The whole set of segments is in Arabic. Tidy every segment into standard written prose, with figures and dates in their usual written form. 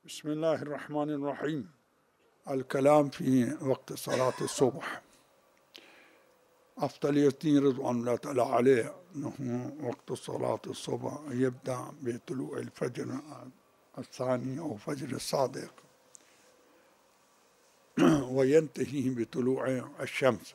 بسم الله الرحمن الرحيم. الكلام في وقت صلاة الصبح. أفضل رضوان الله تعالى عليه أنه وقت صلاة الصبح يبدأ بطلوع الفجر الثاني أو فجر الصادق وينتهي بطلوع الشمس.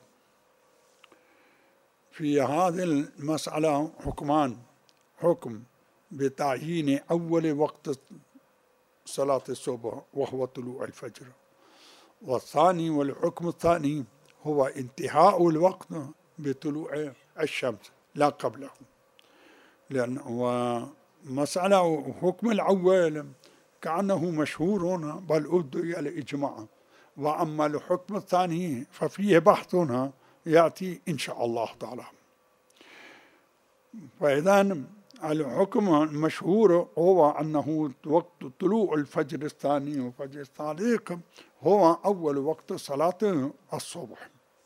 في هذه المسألة حكمان: حكم بتعيين أول وقت صلاة الصبح وهو طلوع الفجر، والثاني والحكم الثاني هو انتهاء الوقت بطلوع الشمس لا قبله، لأن ومسألة حكم الأول كأنه مشهور بل أدعي الإجماع، وأما الحكم الثاني ففيه بحث يأتي إن شاء الله تعالى. فإذا الحكم المشهور هو أنه وقت طلوع الفجر الثاني وفجر الصادق هو أول وقت صلاة الصبح.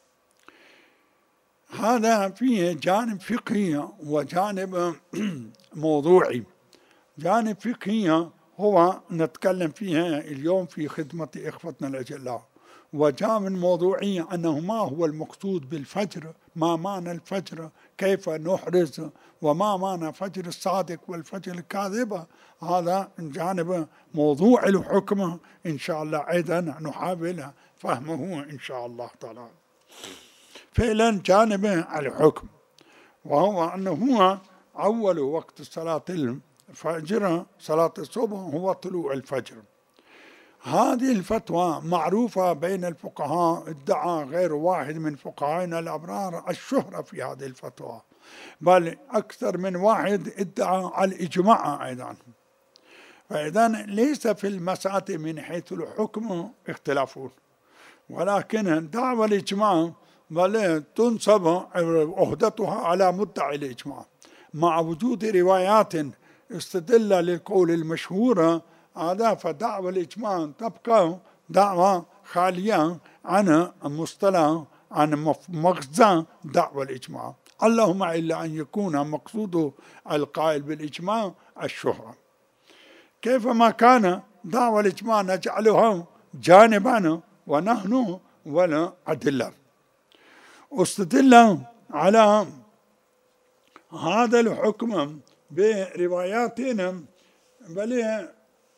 هذا فيه جانب فقهي وجانب موضوعي. جانب فقهي هو نتكلم فيها اليوم في خدمة إخوتنا الأجلاء، وجانب موضوعي أنه ما هو المقصود بالفجر، ما معنى الفجر، كيف نحرز، وما معنى فجر الصادق والفجر الكاذبة. هذا جانب موضوع الحكم إن شاء الله أيضا نحاول فهمه إن شاء الله تعالى. فعلا جانب الحكم وهو أنه هو أول وقت صلاة الفجر صلاة الصبح هو طلوع الفجر. هذه الفتوى معروفة بين الفقهاء، ادعى غير واحد من فقهائنا الأبرار الشهرة في هذه الفتوى، بل أكثر من واحد ادعى الإجماع أيضا. فإذا ليس في المسألة من حيث الحكم اختلافون، ولكن دعوى الإجماع بل تنصب عهدتها على مدعي الإجماع، مع وجود روايات استدل للقول المشهور هذا، فدعوى الإجماع تبقى دعوة خالية عن مصطلح عن مغزى دعوى الإجماع، اللهم إلا أن يكون مقصود القائل بالإجماع الشهرة. كيفما كان دعوى الإجماع نجعلها جانبا ونحن ولا أدلة. استدل على هذا الحكم برواياتنا بل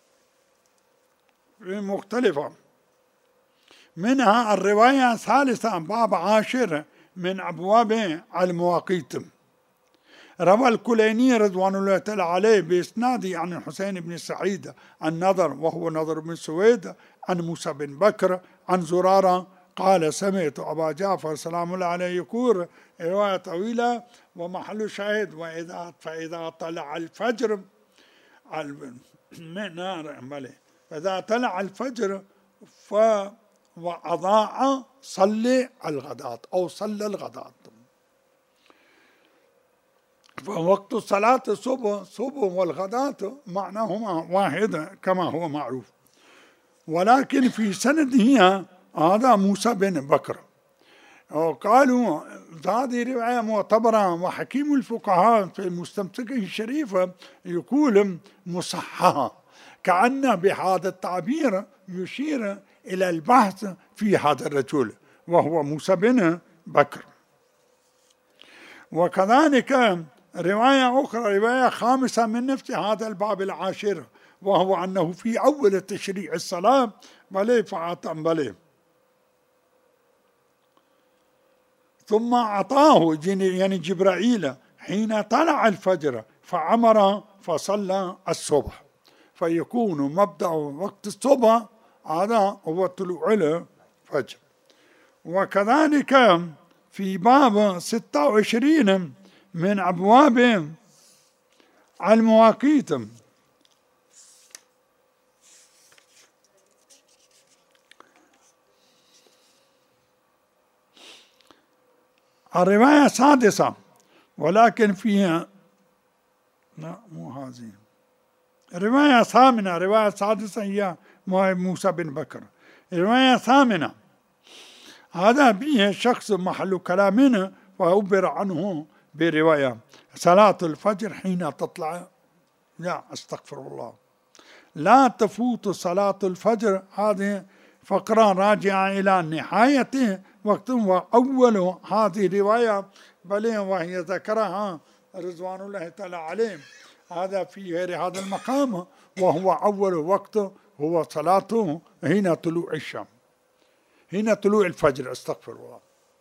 مختلفة، منها الرواية الثالثة باب 10 من أبواب المواقيت. روى الكليني رضوان الله تعالى عليه بإسناده عن الحسين بن سعيد النضر وهو نضر بن سويد عن موسى بن بكر عن زرارة قال: سمعت أبا جعفر سلام الله عليه يقول، رواية طويلة ومحل شاهد: فإذا طلع الفجر فإذا طلع الفجر وأضاء صلي الغداة أو صلى الغداة. فوقت صلاة الصبح والغداة معناهما واحد كما هو معروف، ولكن في سنده هذا موسى بن بكر. وقالوا هذه رواية معتبرة، وحكيم الفقهاء في مستمسكه الشريفة يقول مصححة، كأن بهذا التعبير يشير إلى البحث في هذا الرجل وهو موسى بن بكر. وكذلك رواية أخرى، رواية خامسة من نفس هذا الباب 10، وهو أنه في أول تشريع الصلاة بلي ثم أعطاه يعني جبرائيل حين طلع الفجر فعمر فصلى الصبح، فيكون مبدأ وقت الصبح هذا هو طلوع الفجر. وكذلك في باب 26 من أبواب المواقيت الرواية السادسة، ولكن فيها لا مو هذه الرواية الثامنة. الرواية السادسة هي موسى بن بكر. الرواية الثامنة هذا به شخص محل كلامنا، وعبر عنه برواية: صلاة الفجر حين تطلع، لا أستغفر الله، لا تفوت صلاة الفجر. هذه فقرة راجعة إلى نهاية وقت، وأول هذه رواية بل وهي ذكرها رضوان الله تعالى عليه هذا في غير هذا المقام، وهو أول وقت هو صلاته حين طلوع الشمس، حين طلوع الفجر، استغفر الله.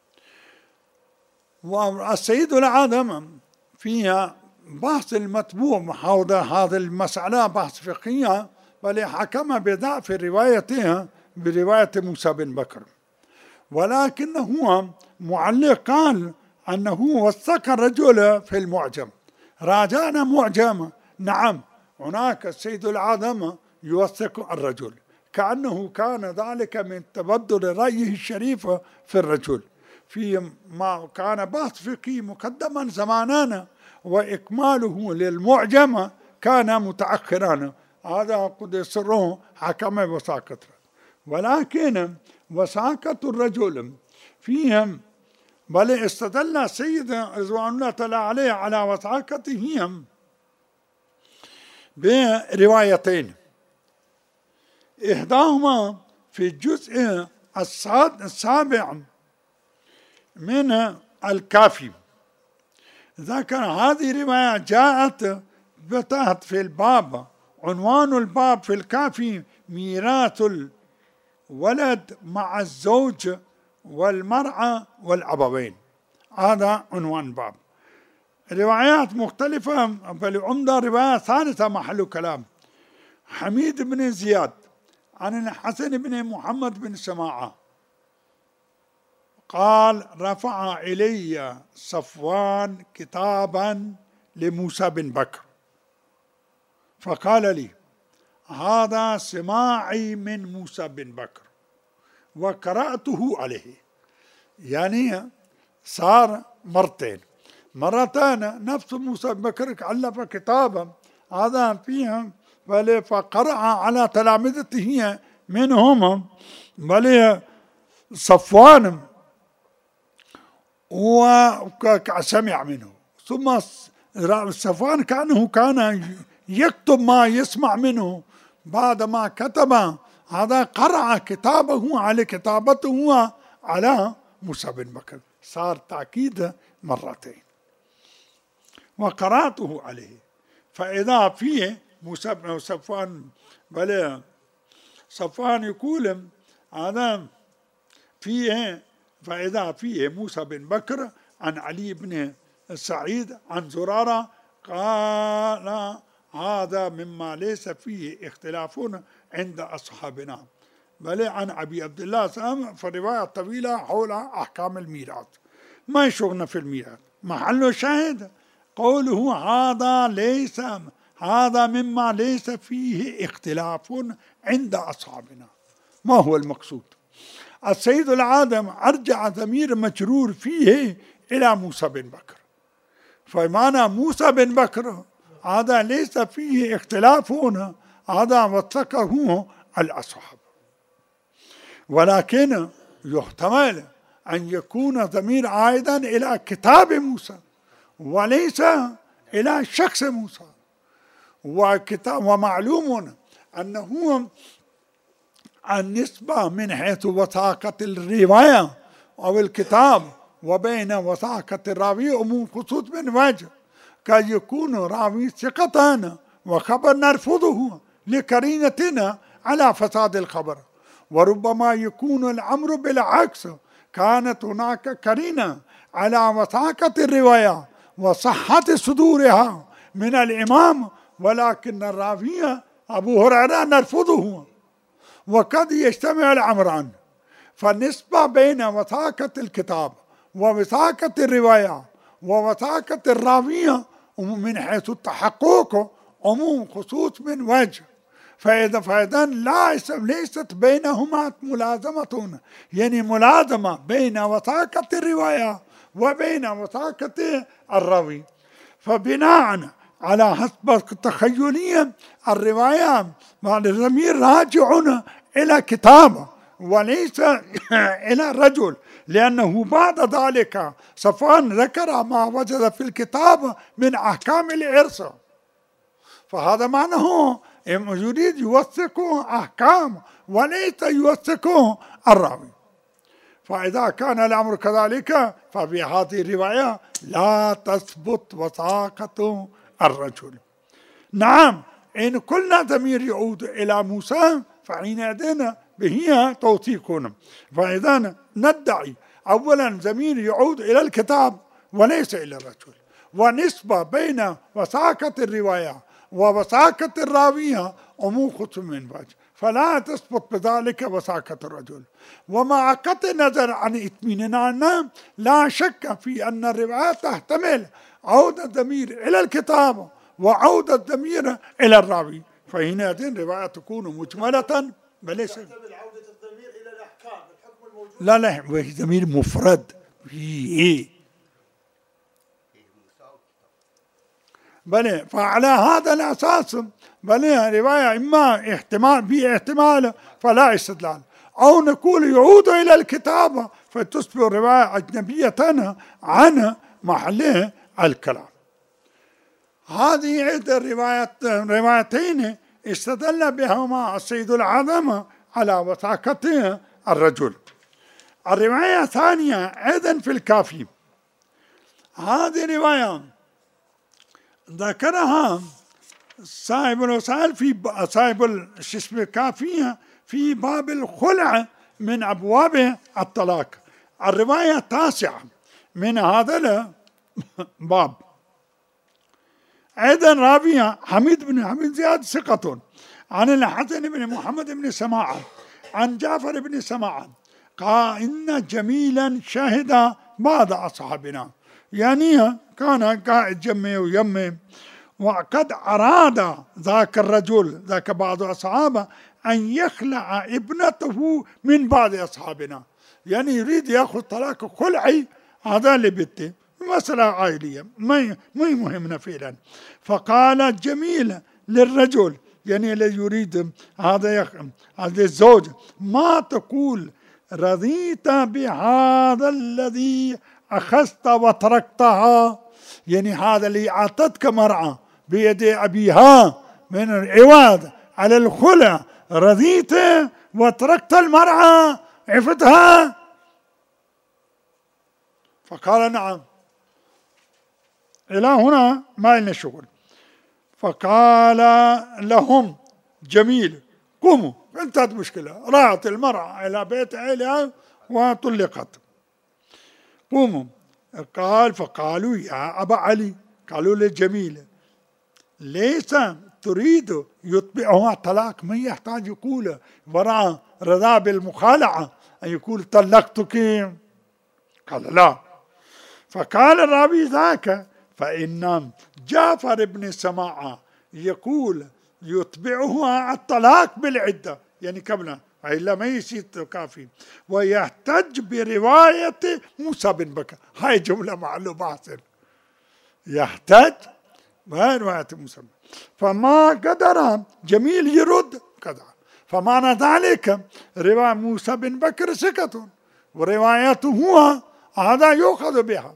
والسيد العظم فيها بحث المتبوع حول هذه المسألة بحث فقهية، بل حكم بضعف روايتها برواية موسى بن بكر، ولكن هو معلق قال أنه وثق الرجل في المعجم. راجعنا معجم، نعم هناك السيد العظم يوثق الرجل، كأنه كان ذلك من تبدل رأيه الشريف في الرجل، في ما كان بحث فقهي مقدما زماننا، وإكماله للمعجم كان متأخرا. هذا قد سره حكم وساقط. ولكن وساقط الرجل فيهم، بل استدل السيد رضوان الله تعالى عليه على وثاقتهم بروايتين، إحداهما في الجزء السابع من الكافي، ذكر هذه رواية جاءت بتحت في الباب، عنوان الباب في الكافي ميراث الولد مع الزوج والمرأة والأبوين، هذا عنوان باب. روايات مختلفة، بل عمدة رواية ثالثة محل كلام، حميد بن زياد عن الحسن بن محمد بن سماعة قال رفع إلي صفوان كتابا لموسى بن بكر فقال لي هذا سماعي من موسى بن بكر وقرأته عليه. يعني صار مرتين نفس موسى بن بكر ألف كتابا هذا فيها، بل فقرأ على تلامذته منهم بل صفوان وسمع منه، ثم صفوان كان يكتب ما يسمع منه، بعد ما كتب هذا قرأ كتابه على كتابته على موسى بن بكر، صار تأكيد مرتين وقرأته عليه. فإذا فيه موسى بن صفوان، بل صفوان يقول هذا فيه، فإذا فيه موسى بن بكر عن علي بن سعيد عن زرارة قال هذا مما ليس فيه اختلاف عند أصحابنا، بل عن أبي عبد الله سام في رواية طويلة حول أحكام الميراث، ما يشغلنا في الميراث. محل الشاهد قوله هذا مما ليس فيه اختلاف عند أصحابنا. ما هو المقصود؟ السيد العظم أرجع ضمير مجرور فيه إلى موسى بن بكر، فمعنى موسى بن بكر هذا ليس فيه اختلاف هنا، هذا وثقه الأصحاب، ولكن يحتمل أن يكون ضمير عائدا إلى كتاب موسى وليس إلى شخص موسى. ومعلوم أنه النسبة من حيث وثاقة الرواية أو الكتاب وبين وثاقة الراوي عموم خصوص من وجه، قد يكون راوي ثقة وخبر نرفضه لقرينتنا على فساد الخبر، وربما يكون الأمر بالعكس، كانت هناك قرينة على وثاقة الرواية وصحة صدورها من الإمام، ولكن الراوي أبو هريرة نرفضه، وقد يجتمع الأمران. فالنسبة بين وثاقة الكتاب ووثاقة الرواية ووثاقة الراوية من حيث التحقق عموم خصوص من وجه، فإذا ليست بينهما ملازمة، يعني ملازمة بين وثاقة الرواية وبين وثاقة الراوي. فبناء على حسب التخيلية الرواية الضمير راجع إلى كتابه وليس إلى رجل، لأنه بعد ذلك صفوان ذكر ما وجد في الكتاب من أحكام الإرث، فهذا معناه يريد يوثقه أحكام وليس يوثقه الراوي. فإذا كان الأمر كذلك ففي هذه الرواية لا تثبت وثاقة الرجل. نعم، إن كل ضمير يعود إلى موسى فحينئذ هي توثيق. فإذا ندعي أولا ضمير يعود إلى الكتاب وليس إلى الرجل، ونسبة بين وثاقة الرواية ووثاقة الراوية أمور من وجه، فلا تثبت بذلك وثاقة الرجل. ومع قطع النظر عن اطمئناننا لا شك في أن الرواية تحتمل عودة الضمير إلى الكتاب وعودة الضمير إلى الراوي، فحينئذ الرواية تكون مجملة وليس تحتمل عودة الضمير إلى الأحكام الحكم الموجود. لا ضمير مفرد في بل فعلى هذا الأساس بل رواية إما احتمال في احتمال فلا استدلال، أو نقول يعود إلى الكتاب فتصبح رواية أجنبية عن محل الكلام. هذه إحدى الروايتين استدل بهما السيد الأعظم على وثاقة الرجل. الرواية الثانية أيضا في الكافي، هذه رواية ذكرها صاحب الوسائل في صاحب الكافية في باب الخلع من أبواب الطلاق، الرواية التاسعة من هذا الباب. أيضا راوية حميد بن زياد ثقة عن الحسن بن محمد بن سماعة عن جعفر بن سماعة قال إن جميلا شهد بعض أصحابنا، يعني كان قاعد جمي ويمي، وقد أراد ذاك الرجل ذاك بعض أصحابه أن يخلع ابنته من بعض أصحابنا، يعني يريد يأخذ طلاق خلعي هذا لبنته، مسألة عائلية ما مهمنا فعلا. فقال جميل للرجل يعني الذي يريد هذا الزوج ما تقول رضيت بهذا الذي أخذت وتركتها، يعني هذا اللي أعطتك مرأة بيد أبيها من العوض على الخلع، رضيت وتركت المرأة عفتها؟ فقال نعم، إلى هنا ما لنا شغل. فقال لهم جميل قوموا، انتهت مشكلة، راحت المرأة إلى بيت أهلها وطلقت، قوموا. قال فقالوا يا أبا علي، قالوا للجميل ليس تريد يطبعها طلاق، من يحتاج يقول وراء رضا بالمخالعة أن يقول طلقتك؟ قال لا. فقال الراوي ذاك فإن جعفر بن سماعة يقول يتبعها الطلاق بالعدة، يعني قبلها إلا ما يصير كافي، ويحتج برواية موسى بن بكر. هاي جملة معلومة أحسن، يحتج برواية موسى بن بكر. فما قدر جميل يرد كذا، فمعنى ذلك رواية موسى بن بكر سكت وروايته هو هذا يؤخذ بها،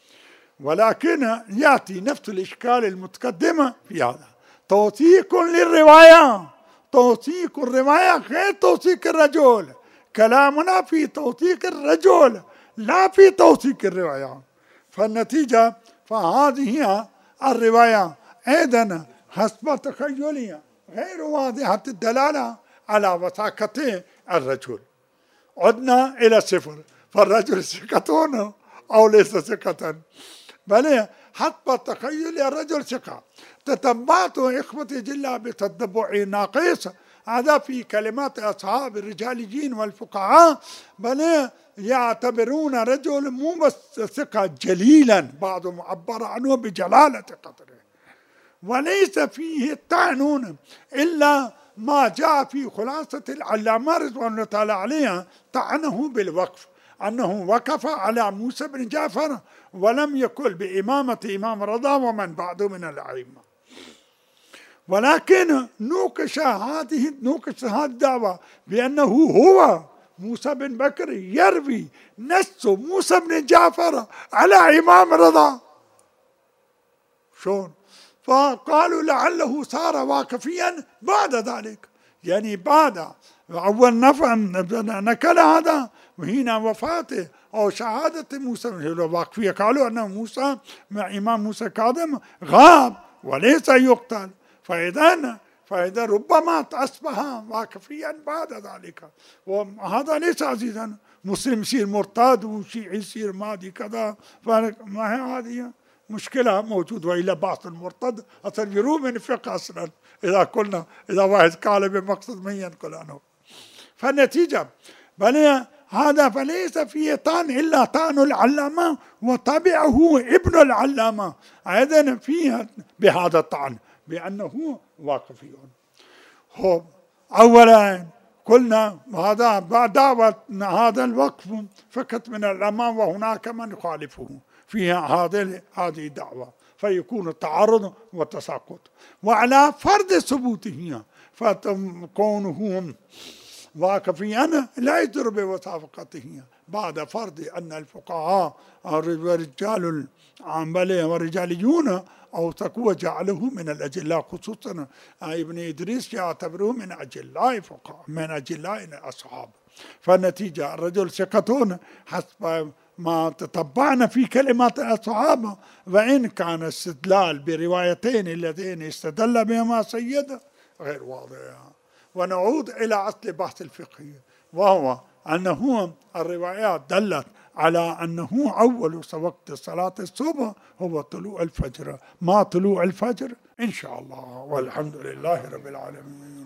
ولكن يأتي نفس الإشكال المتقدمة في هذا، توثيق للرواية، توثيق الرواية غير توثيق الرجل، كلامنا في توثيق الرجل لا في توثيق الرواية. فالنتيجة فهذه الرواية أيضا حسب تخيلية غير واضحة الدلالة على وثاقة الرجل. عدنا إلى صفر، فالرجل ثقة أو ليس ثقة، بل حسب تخيل الرجل ثقة. تتبعت إخوتي جل بتتبع ناقص، هذا في كلمات أصحاب الرجاليين والفقهاء، بل يعتبرون رجل مو بس ثقة جليلا، بعضهم عبر عنه بجلالة قدره، وليس فيه طعن إلا ما جاء في خلاصة العلامة رضوان الله تعالى عليها طعنه بالوقف، أنه وقف على موسى بن جعفر ولم يقل بإمامة إمام رضا ومن بعده من الأئمة. ولكن نوقش هذه الدعوة بأنه هو موسى بن بكر يروي نص موسى بن جعفر على إمام رضا. شون؟ فقالوا لعله صار واقفيا بعد ذلك، يعني بعد أول نكل هذا وهنا وفاته أو شهادة موسى الواقفية، قالوا أن موسى مع إمام موسى كاظم غاب وليس يقتل، فإذا ربما أصبح واقفيا بعد ذلك، وهذا ليس عزيزا. مسلم يصير مرتاد وشيعي يصير ماضي كذا، فما هي هذه مشكلة موجود. وإلا بعض المرتد أصلا يروح من الفقه أصلا، إذا واحد قال بمقصد من ينقل عنه. فالنتيجة بل هذا فليس فيه طعن إلا طعن العلامة وتبعه ابن العلامة أيضا فيها بهذا الطعن بأنه واقفي. أولا قلنا هذا بعد دعوة هذا الوقف فقط من العلماء، وهناك من يخالفه فيها هذه الدعوة، فيكون التعارض والتساقط. وعلى فرض ثبوته فكونه واقفيا لا يجدر بوثاقته بعد فرض أن الفقهاء ورجال العمل ورجاليون أوثقوا وجعله من الأجلاء، خصوصا ابن إدريس يعتبره من أجلاء الفقهاء، من أجلاء الأصحاب. فالنتيجة الرجل ثقة حسب ما تتبعنا في كلمات الأصحاب، وإن كان استدلال بروايتين اللذين استدل بهما سيد غير واضح. ونعود إلى أصل بحث الفقه، وهو أنه الروايات دلت على أنه أول وقت صلاة الصبح هو طلوع الفجر، ما طلوع الفجر إن شاء الله، والحمد لله رب العالمين.